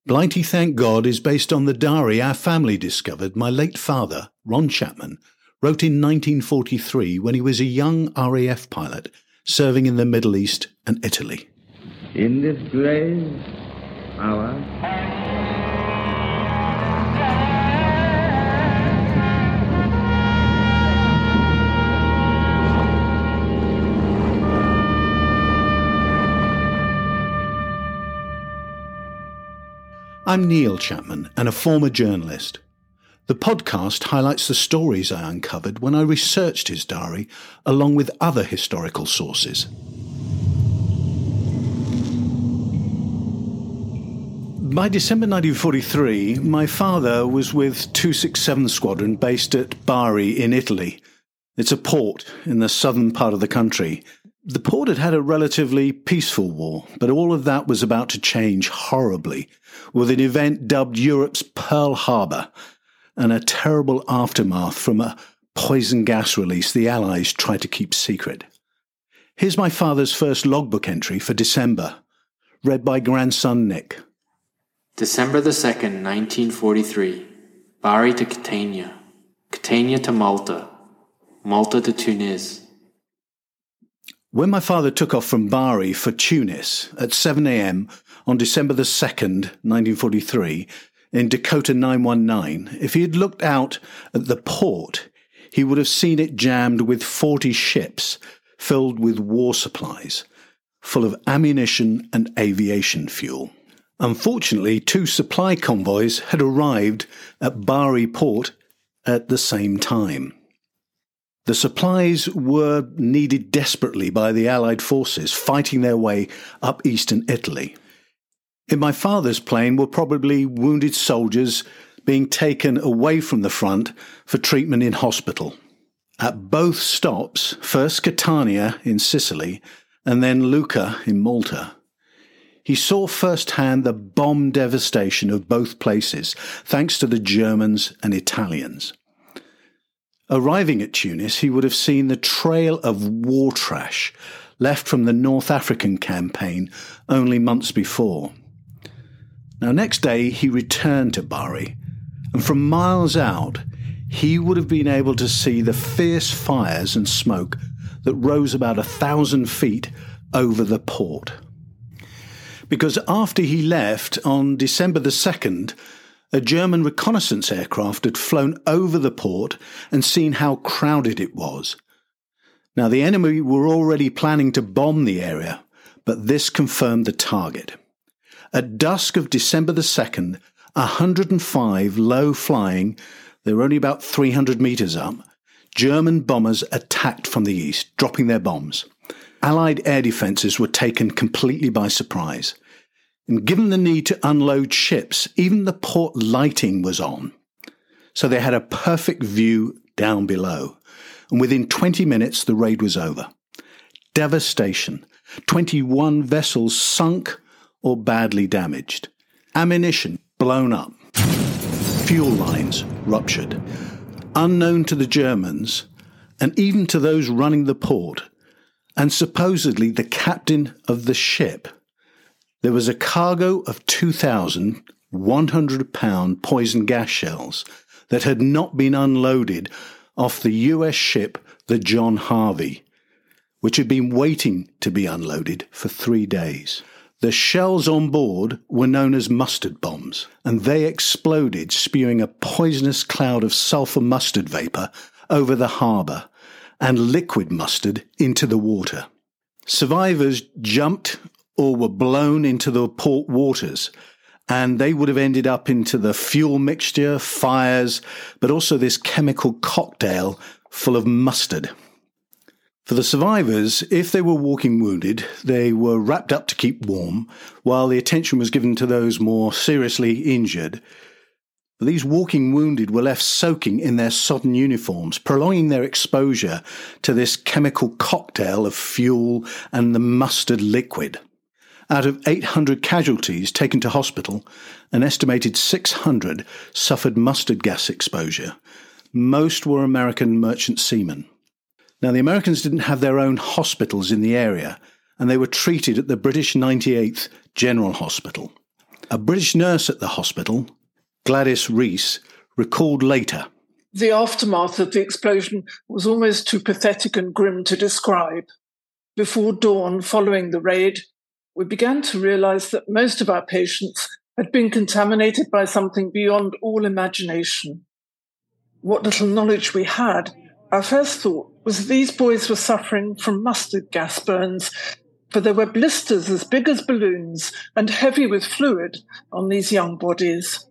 Blighty Thank God is based on the diary our family discovered my late father, Ron Chapman, wrote in 1943 when he was a young RAF pilot serving in the Middle East and Italy. In this grave hour, I'm Neil Chapman and a former journalist. The podcast highlights the stories I uncovered when I researched his diary along with other historical sources. By December 1943, my father was with 267 Squadron based at Bari in Italy. It's a port in the southern part of the country. The port had had a relatively peaceful war, but all of that was about to change horribly, with an event dubbed Europe's Pearl Harbor, and a terrible aftermath from a poison gas release the Allies tried to keep secret. Here's my father's first logbook entry for December, read by grandson Nick. December the 2nd, 1943. Bari to Catania. Catania to Malta. Malta to Tunis. When my father took off from Bari for Tunis at 7 a.m. on December the 2nd, 1943, in Dakota 919, if he had looked out at the port, he would have seen it jammed with 40 ships filled with war supplies, full of ammunition and aviation fuel. Unfortunately, 2 supply convoys had arrived at Bari port at the same time. The supplies were needed desperately by the Allied forces fighting their way up eastern Italy. In my father's plane were probably wounded soldiers being taken away from the front for treatment in hospital. At both stops, first Catania in Sicily and then Lucca in Malta, he saw firsthand the bomb devastation of both places, thanks to the Germans and Italians. Arriving at Tunis, he would have seen the trail of war trash left from the North African campaign only months before. Now, next day, he returned to Bari, and from miles out, he would have been able to see the fierce fires and smoke that rose about 1,000 feet over the port. Because after he left on December the 2nd, a German reconnaissance aircraft had flown over the port and seen how crowded it was. Now, the enemy were already planning to bomb the area, but this confirmed the target. At dusk of December the 2nd, 105 low-flying, they were only about 300 metres up, German bombers attacked from the east, dropping their bombs. Allied air defences were taken completely by surprise. And given the need to unload ships, even the port lighting was on. So they had a perfect view down below. And within 20 minutes, the raid was over. Devastation. 21 vessels sunk or badly damaged. Ammunition blown up. Fuel lines ruptured. Unknown to the Germans, and even to those running the port, and supposedly the captain of the ship, there was a cargo of 2,100-pound poison gas shells that had not been unloaded off the US ship, the John Harvey, which had been waiting to be unloaded for 3 days. The shells on board were known as mustard bombs, and they exploded, spewing a poisonous cloud of sulfur mustard vapour over the harbour and liquid mustard into the water. Survivors jumped or were blown into the port waters, and they would have ended up into the fuel mixture, fires, but also this chemical cocktail full of mustard. For the survivors, if they were walking wounded, they were wrapped up to keep warm, while the attention was given to those more seriously injured. But these walking wounded were left soaking in their sodden uniforms, prolonging their exposure to this chemical cocktail of fuel and the mustard liquid. Out of 800 casualties taken to hospital, an estimated 600 suffered mustard gas exposure. Most were American merchant seamen. Now, the Americans didn't have their own hospitals in the area, and they were treated at the British 98th General Hospital. A British nurse at the hospital, Gladys Rees, recalled later. The aftermath of the explosion was almost too pathetic and grim to describe. Before dawn following the raid, we began to realize that most of our patients had been contaminated by something beyond all imagination. What little knowledge we had, our first thought was these boys were suffering from mustard gas burns, for there were blisters as big as balloons and heavy with fluid on these young bodies.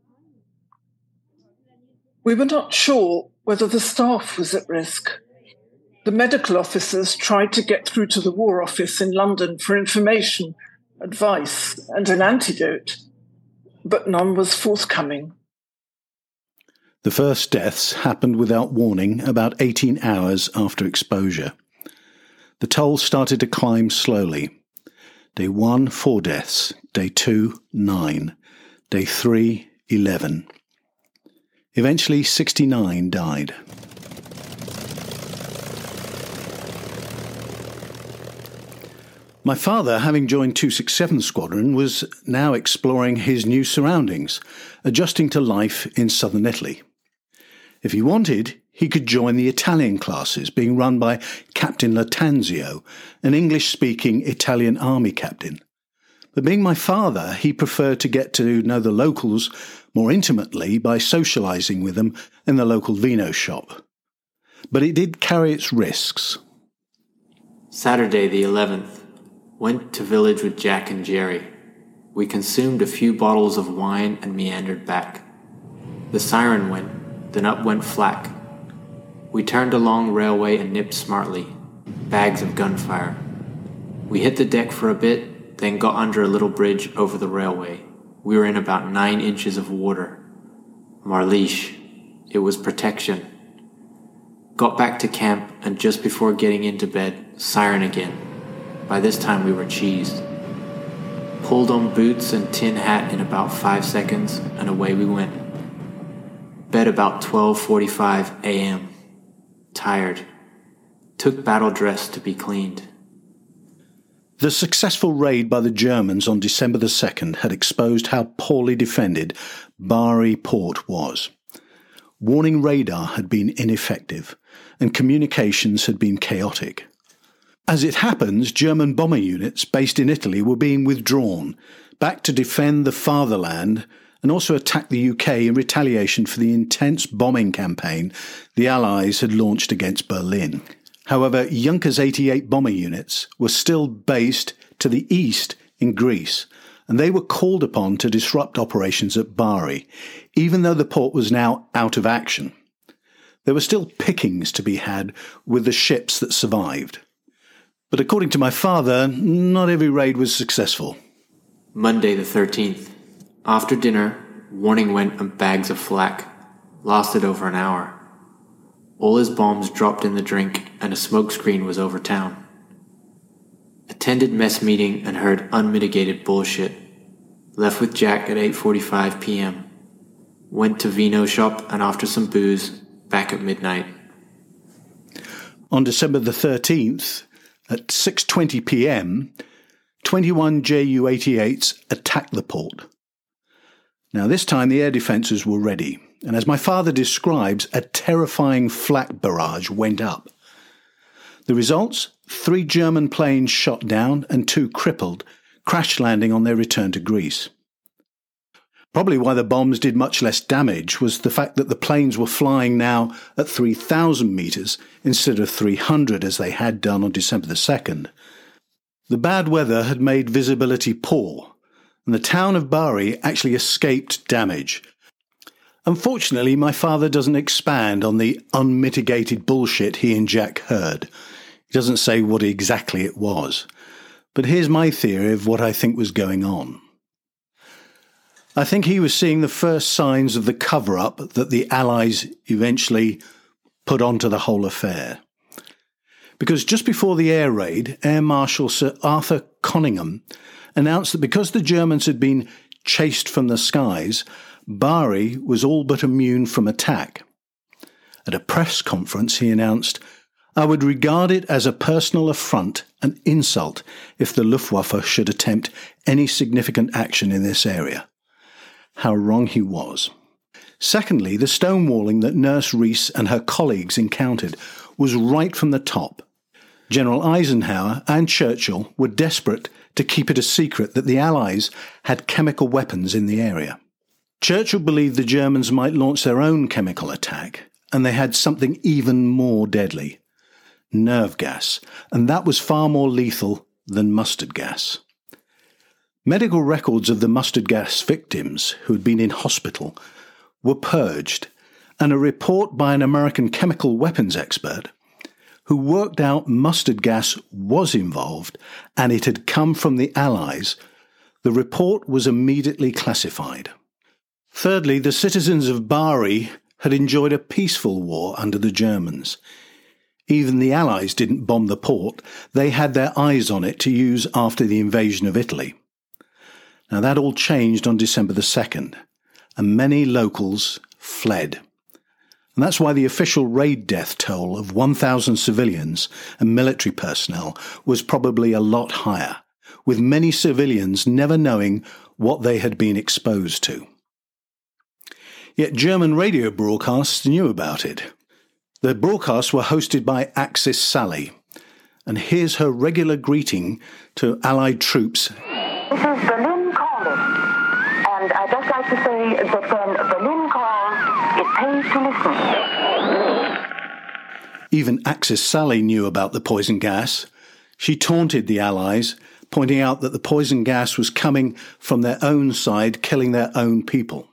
We were not sure whether the staff was at risk. The medical officers tried to get through to the War Office in London for information, advice, and an antidote, but none was forthcoming. The first deaths happened without warning about 18 hours after exposure. The toll started to climb slowly. Day 1, 4 deaths. Day 2, 9. Day 3, 11. Eventually, 69 died. My father, having joined 267 Squadron, was now exploring his new surroundings, adjusting to life in southern Italy. If he wanted, he could join the Italian classes being run by Captain Latanzio, an English-speaking Italian army captain. But being my father, he preferred to get to know the locals more intimately by socialising with them in the local vino shop. But it did carry its risks. Saturday the 11th. Went to village with Jack and Jerry. We consumed a few bottles of wine and meandered back. The siren went, then up went flak. We turned along railway and nipped smartly. Bags of gunfire. We hit the deck for a bit, then got under a little bridge over the railway. We were in about 9 inches of water. Marleesh. It was protection. Got back to camp, and just before getting into bed, siren again. By this time we were cheesed. Pulled on boots and tin hat in about 5 seconds, and away we went. Bed about 12:45 a.m. Tired. Took battle dress to be cleaned. The successful raid by the Germans on December the 2nd had exposed how poorly defended Bari port was. Warning radar had been ineffective, and communications had been chaotic. As it happens, German bomber units based in Italy were being withdrawn, back to defend the fatherland and also attack the UK in retaliation for the intense bombing campaign the Allies had launched against Berlin. However, Junkers 88 bomber units were still based to the east in Greece, and they were called upon to disrupt operations at Bari, even though the port was now out of action. There were still pickings to be had with the ships that survived. But according to my father, not every raid was successful. Monday the 13th. After dinner, warning went on bags of flak. Lasted over an hour. All his bombs dropped in the drink, and a smokescreen was over town. Attended mess meeting and heard unmitigated bullshit. Left with Jack at 8:45 p.m. Went to vino shop, and after some booze, back at midnight. On December the 13th, at 6:20 p.m, 21 Ju-88s attacked the port. Now this time the air defences were ready, and as my father describes, a terrifying flak barrage went up. The results? 3 German planes shot down and 2 crippled, crash landing on their return to Greece. Probably why the bombs did much less damage was the fact that the planes were flying now at 3,000 metres instead of 300 as they had done on December the 2nd. The bad weather had made visibility poor, and the town of Bari actually escaped damage. Unfortunately, my father doesn't expand on the unmitigated bullshit he and Jack heard. He doesn't say what exactly it was. But here's my theory of what I think was going on. I think he was seeing the first signs of the cover-up that the Allies eventually put onto the whole affair. Because just before the air raid, Air Marshal Sir Arthur Conyngham announced that because the Germans had been chased from the skies, Bari was all but immune from attack. At a press conference, he announced, I would regard it as a personal affront and insult if the Luftwaffe should attempt any significant action in this area. How wrong he was. Secondly, the stonewalling that Nurse Rees and her colleagues encountered was right from the top. General Eisenhower and Churchill were desperate to keep it a secret that the Allies had chemical weapons in the area. Churchill believed the Germans might launch their own chemical attack, and they had something even more deadly: nerve gas, and that was far more lethal than mustard gas. Medical records of the mustard gas victims who had been in hospital were purged, and a report by an American chemical weapons expert who worked out mustard gas was involved and it had come from the Allies, the report was immediately classified. Thirdly, the citizens of Bari had enjoyed a peaceful war under the Germans. Even the Allies didn't bomb the port, they had their eyes on it to use after the invasion of Italy. Now that all changed on December the 2nd, and many locals fled. And that's why the official raid death toll of 1,000 civilians and military personnel was probably a lot higher, with many civilians never knowing what they had been exposed to. Yet German radio broadcasts knew about it. The broadcasts were hosted by Axis Sally, and here's her regular greeting to Allied troops. This is Berlin calling, and I'd just like to say that when Berlin calls, it pays to listen. Even Axis Sally knew about the poison gas. She taunted the Allies, pointing out that the poison gas was coming from their own side, killing their own people.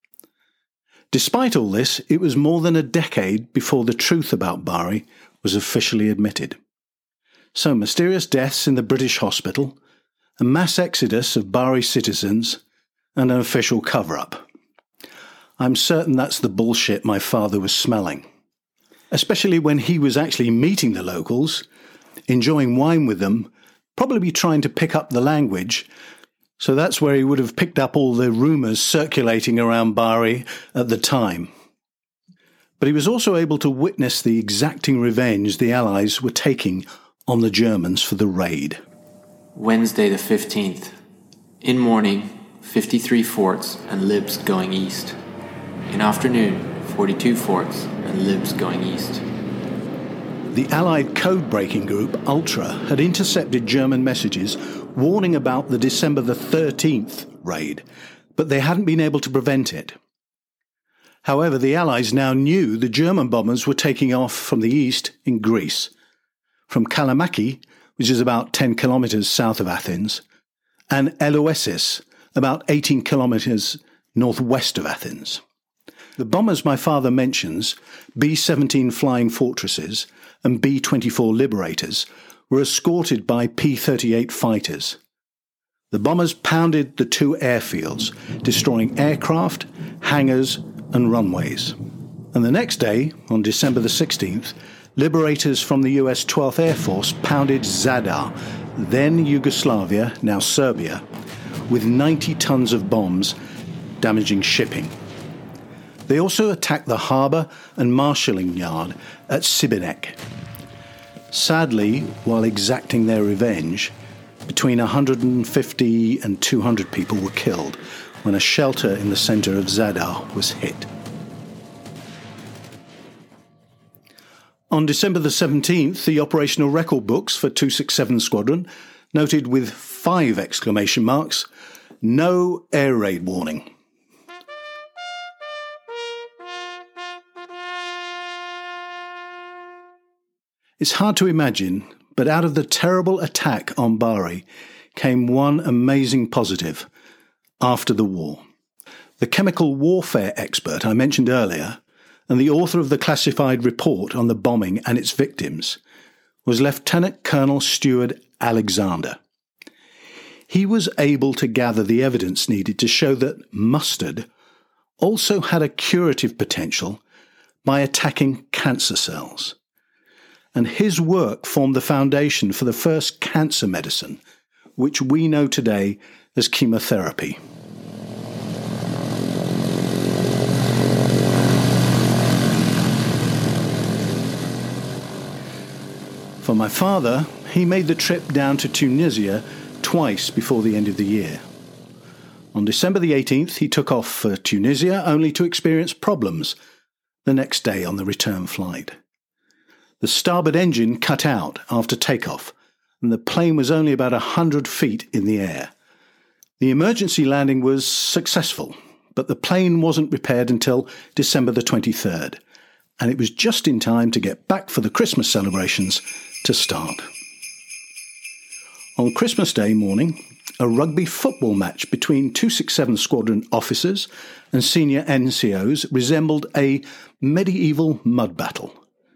Despite all this, it was more than a decade before the truth about Bari was officially admitted. So mysterious deaths in the British hospital, a mass exodus of Bari citizens, and an official cover-up. I'm certain that's the bullshit my father was smelling. Especially when he was actually meeting the locals, enjoying wine with them, probably trying to pick up the language. So that's where he would have picked up all the rumours circulating around Bari at the time. But he was also able to witness the exacting revenge the Allies were taking on the Germans for the raid. Wednesday the 15th. In morning, 53 forts and libs going east. In afternoon, 42 forts and libs going east. The Allied code-breaking group, Ultra, had intercepted German messages warning about the December the 13th raid, but they hadn't been able to prevent it. However, the Allies now knew the German bombers were taking off from the east in Greece, from Kalamaki, which is about 10 kilometres south of Athens, and Eleusis, about 18 kilometres northwest of Athens. The bombers my father mentions, B-17 Flying Fortresses and B-24 Liberators, were escorted by P-38 fighters. The bombers pounded the two airfields, destroying aircraft, hangars and runways. And the next day, on December the 16th, Liberators from the US 12th Air Force pounded Zadar, then Yugoslavia, now Serbia, with 90 tons of bombs, damaging shipping. They also attacked the harbour and marshalling yard at Sibinek. Sadly, while exacting their revenge, between 150 and 200 people were killed when a shelter in the centre of Zadar was hit. On December the 17th, the operational record books for 267 Squadron noted with 5 exclamation marks, "No air raid warning." It's hard to imagine, but out of the terrible attack on Bari came one amazing positive after the war. The chemical warfare expert I mentioned earlier, and the author of the classified report on the bombing and its victims, was Lieutenant Colonel Stuart Alexander. He was able to gather the evidence needed to show that mustard also had a curative potential by attacking cancer cells. And his work formed the foundation for the first cancer medicine, which we know today as chemotherapy. For my father, he made the trip down to Tunisia twice before the end of the year. On December the 18th, he took off for Tunisia only to experience problems the next day on the return flight. The starboard engine cut out after takeoff, and the plane was only about 100 feet in the air. The emergency landing was successful, but the plane wasn't repaired until December the 23rd, and it was just in time to get back for the Christmas celebrations to start. On Christmas Day morning, a rugby football match between 267 Squadron officers and senior NCOs resembled a medieval mud battle.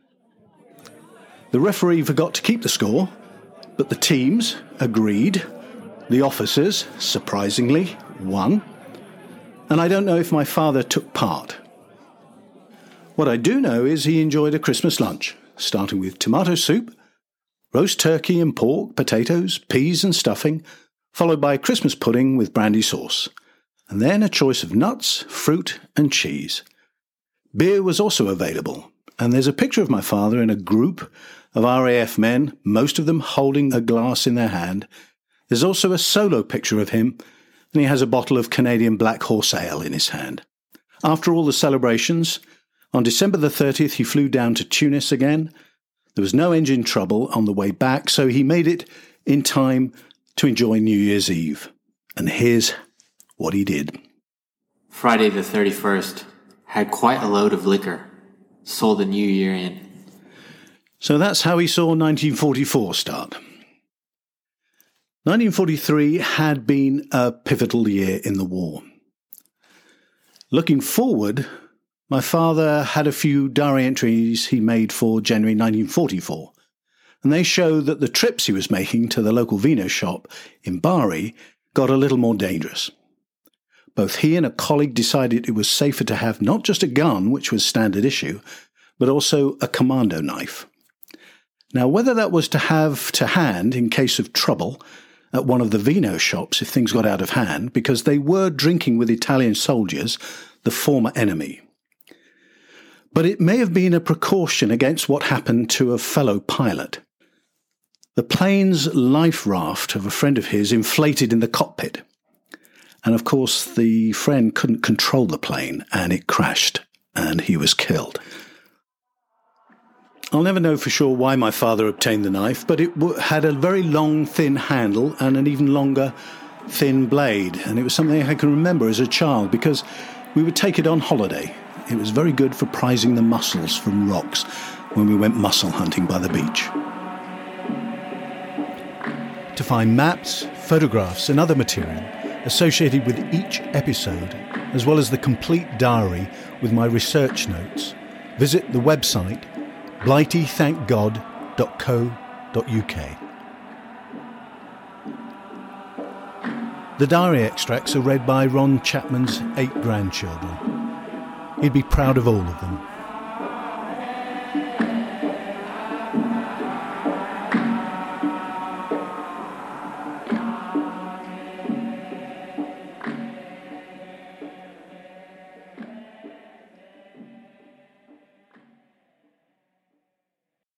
The referee forgot to keep the score, but the teams agreed. The officers, surprisingly, won. And I don't know if my father took part. What I do know is he enjoyed a Christmas lunch, starting with tomato soup, roast turkey and pork, potatoes, peas and stuffing, followed by Christmas pudding with brandy sauce, and then a choice of nuts, fruit and cheese. Beer was also available, and there's a picture of my father in a group of RAF men, most of them holding a glass in their hand. There's also a solo picture of him, and he has a bottle of Canadian Black Horse Ale in his hand. After all the celebrations, on December the 30th he flew down to Tunis again. There was no engine trouble on the way back, so he made it in time to enjoy New Year's Eve. And here's what he did. Friday the 31st. Had quite a load of liquor. Sold the New Year in. So that's how he saw 1944 start. 1943 had been a pivotal year in the war. Looking forward, my father had a few diary entries he made for January 1944, and they show that the trips he was making to the local vino shop in Bari got a little more dangerous. Both he and a colleague decided it was safer to have not just a gun, which was standard issue, but also a commando knife. Now, whether that was to have to hand in case of trouble at one of the vino shops if things got out of hand, because they were drinking with Italian soldiers, the former enemy. But it may have been a precaution against what happened to a fellow pilot. The plane's life raft of a friend of his inflated in the cockpit. And of course, the friend couldn't control the plane, and it crashed, and he was killed. I'll never know for sure why my father obtained the knife, but it had a very long, thin handle and an even longer, thin blade. And it was something I can remember as a child because we would take it on holiday. It was very good for prizing the mussels from rocks when we went mussel hunting by the beach. To find maps, photographs and other material associated with each episode, as well as the complete diary with my research notes, visit the website blightythankgod.co.uk. The diary extracts are read by Ron Chapman's 8 grandchildren. He'd be proud of all of them.